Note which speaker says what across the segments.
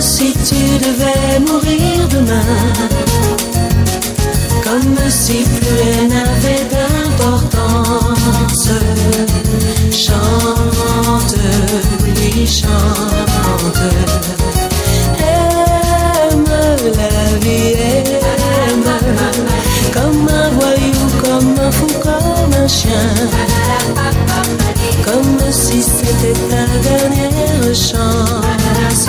Speaker 1: si tu devais mourir demain, comme si plus rien n'avait d'importance. Chante, oui, chante. Aime la vie, aime, comme un voyou, comme un fou, comme un chien, comme si c'était ta dernière chance.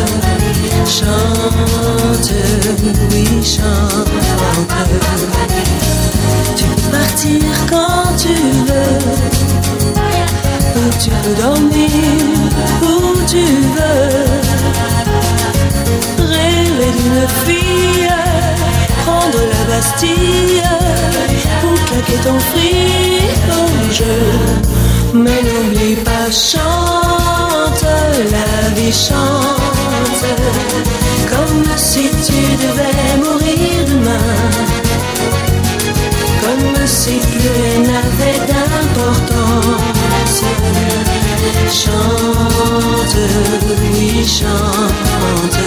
Speaker 1: Chante, oui, chante. Tu peux partir quand tu veux, ou tu peux dormir où tu veux. Rêver d'une fille, prendre la Bastille, ou claquer ton fric au jeu. Mais n'oublie pas, chante, la vie chante, comme si tu devais mourir demain, comme si plus rien n'avait d'importance. Chante, oui, chante.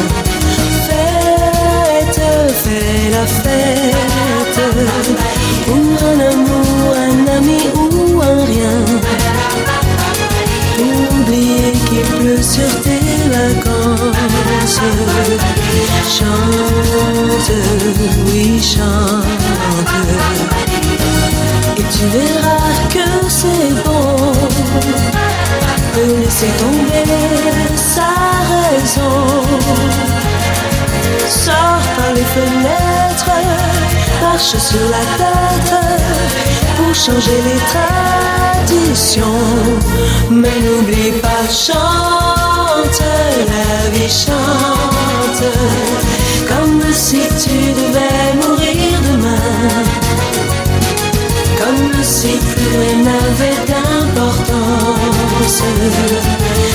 Speaker 1: Fête, fais la fête, pour un amour, un ami ou un rien. Oublier qu'il pleut sur tes vacances. Chante, oui, chante. Et tu verras que c'est bon de laisser tomber sa raison. Sors par les fenêtres, marche sur la tête pour changer les traditions. Mais n'oublie pas, chante, la vie chante, comme si tu devais mourir demain, comme si plus rien n'avait d'importance.